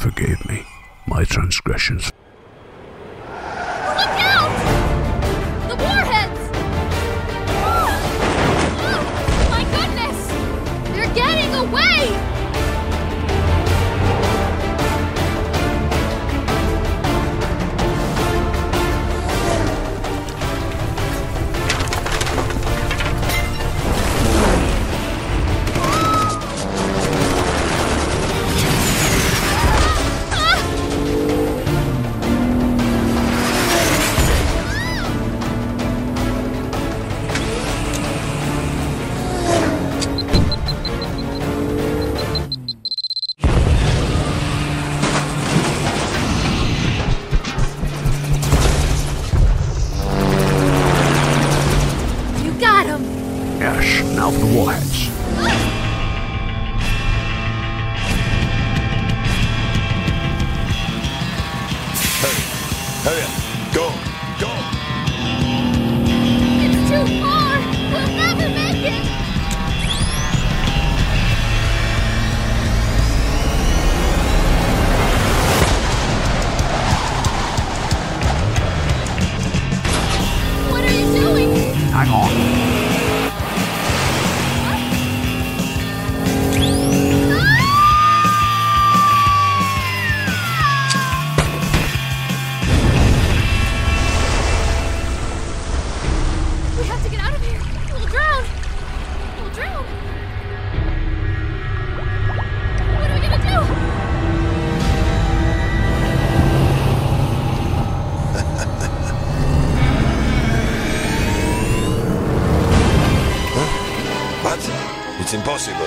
forgave me my transgressions. Look out! The warheads! Oh, my goodness! They're getting away! Now for the warheads. Hurry up. Go. It's too far! We'll never make it! What are you doing? Hang on. We have to get out of here. We'll drown. What are we gonna do? What? It's impossible.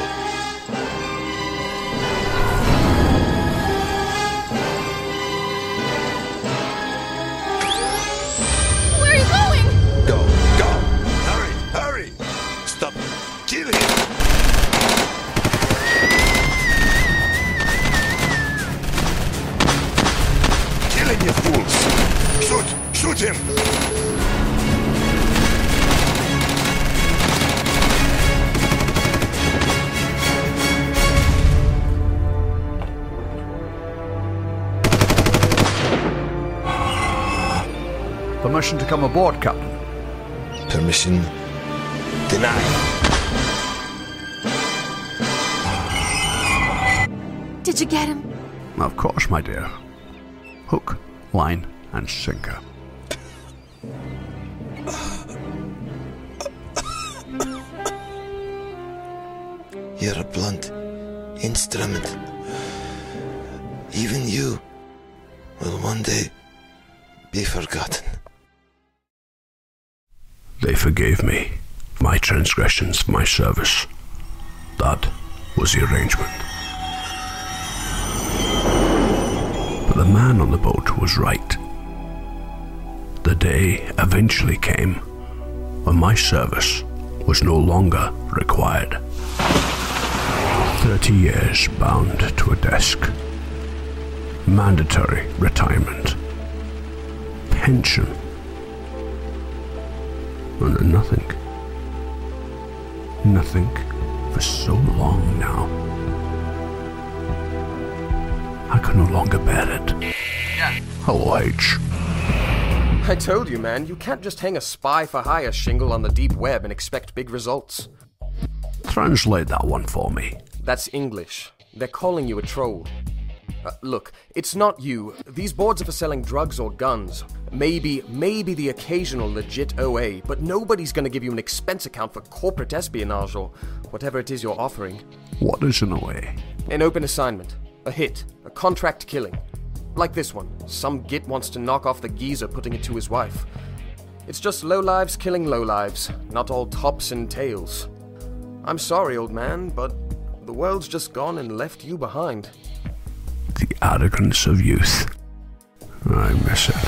Where are you going? Go. Hurry. Stop. Kill him. Kill him, you fools. Shoot him. Permission to come aboard, Captain. Permission denied. Did you get him? Of course, my dear. Hook, line, and sinker. You're a blunt instrument. Even you will one day be forgotten. They forgave me my transgressions, my service. That was the arrangement. But the man on the boat was right. The day eventually came when my service was no longer required. 30 years bound to a desk. Mandatory retirement. Pension. And then nothing. Nothing for so long now. I could no longer bear it. Yeah. Hello, H. I told you, man, you can't just hang a spy for hire shingle on the deep web and expect big results. Translate that one for me. That's English. They're calling you a troll. Look, it's not you. These boards are for selling drugs or guns. Maybe the occasional legit OA, but nobody's gonna give you an expense account for corporate espionage or whatever it is you're offering. What is an OA? An open assignment. A hit. A contract killing. Like this one. Some git wants to knock off the geezer putting it to his wife. It's just lowlives killing lowlives, not all tops and tails. I'm sorry, old man, but the world's just gone and left you behind. The arrogance of youth. I miss it.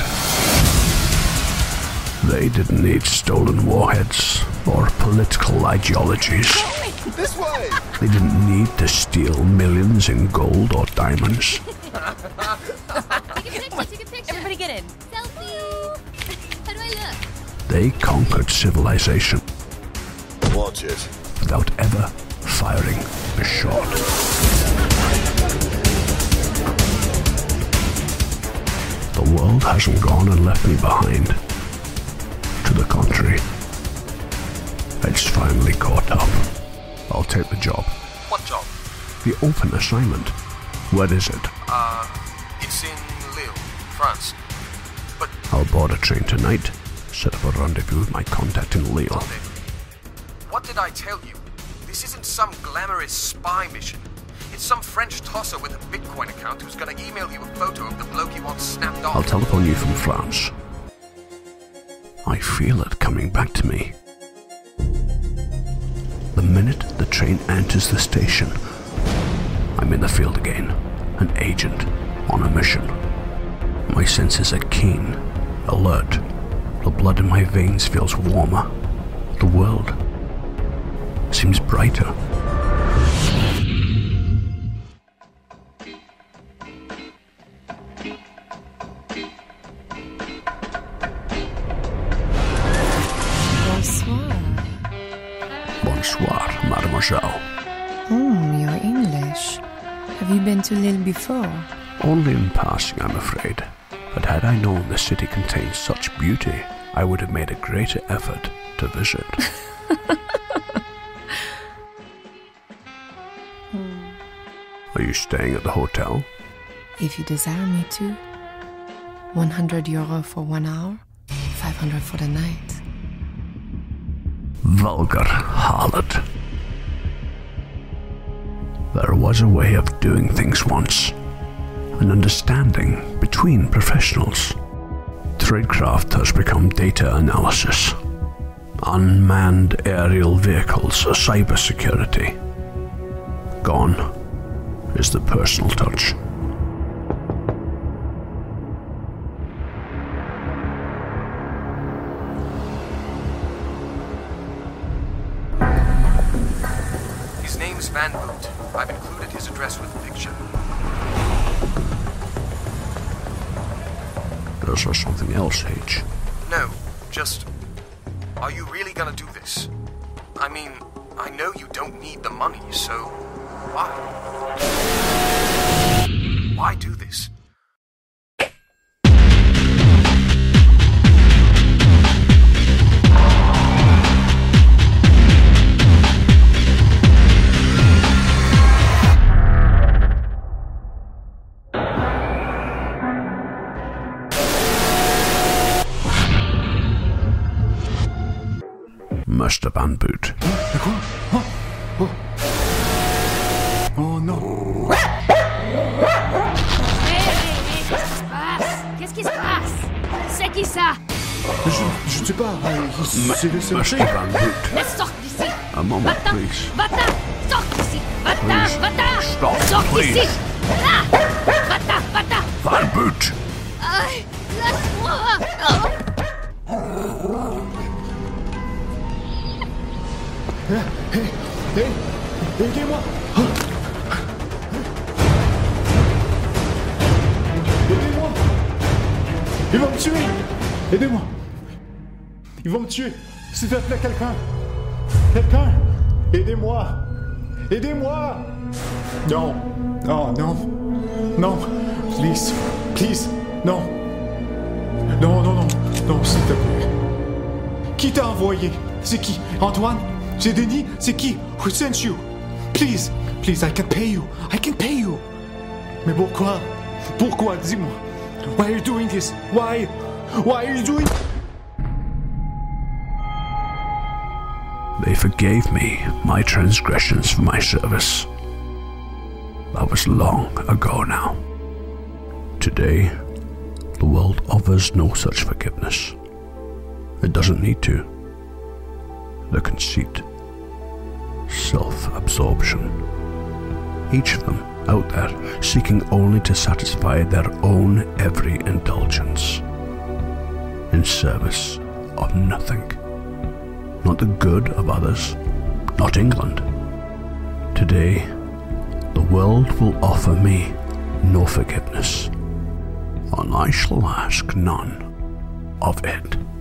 They didn't need stolen warheads or political ideologies. This way! They didn't need to steal millions in gold or diamonds. Take a picture. Everybody get in. Selfie. How do I look? They conquered civilization Watch it. without ever firing a shot. The world hasn't gone and left me behind. To the contrary, it's finally caught up. I'll take the job. What job? The open assignment. Where is it? It's in Lille, France. But I'll board a train tonight, set up a rendezvous with my contact in Lille. what did I tell you? This isn't some glamorous spy mission. It's some French tosser with a Bitcoin account who's gonna email you a photo of the bloke he wants snapped off. I'll telephone you from France. I feel it coming back to me. The minute the train enters the station, I'm in the field again, an agent on a mission. My senses are keen, alert. The blood in my veins feels warmer. The world seems brighter. Bonsoir, mademoiselle. You're English. Have you been to Lille before? Only in passing, I'm afraid. But had I known the city contained such beauty, I would have made a greater effort to visit. Are you staying at the hotel? If you desire me to. 100 euro for 1 hour, 500 for the night. Vulgar harlot. There was a way of doing things once. An understanding between professionals. Tradecraft has become data analysis. Unmanned aerial vehicles, cybersecurity. Gone is the personal touch. His name's Van Boot. I've included his address with the picture. Is there something else, H? No, just... Are you really gonna do this? I mean, I know you don't need the money, so... Why? Why do this? Mr. Van Boot. Oh non. Qu'est-ce qui se passe? C'est qui ça? Je ne sais pas. C'est le Mr. sergent. Van Boot. Mais sors d'ici! A moment, Va-t'en! please. Va-t'en! Sors d'ici! Va-t'en! Please. Va-t'en! Stop, Sors please. d'ici! Là! Va-t'en! Va-t'en! Van Boot! Aïe! Laisse-moi! Aidez-moi. Aidez-moi. Ils vont me tuer. Aidez-moi. Ils vont me tuer. S'il te plaît, quelqu'un. Quelqu'un. Aidez-moi. Aidez-moi. Non. Oh, non. Non. Please. Please. Non. Non, non, non. Non, s'il te plaît. Qui t'a envoyé? C'est qui? Antoine? C'est Denis? C'est qui? Who sent you? Please. Please, I can pay you. I can pay you. Mais pourquoi? Pourquoi? Dis-moi. Why are you doing this? Why? Why are you doing... They forgave me my transgressions for my service. That was long ago now. Today, the world offers no such forgiveness. It doesn't need to. The conceit, self-absorption, each of them out there seeking only to satisfy their own every indulgence, in service of nothing, not the good of others, not England. Today, the world will offer me no forgiveness, and I shall ask none of it.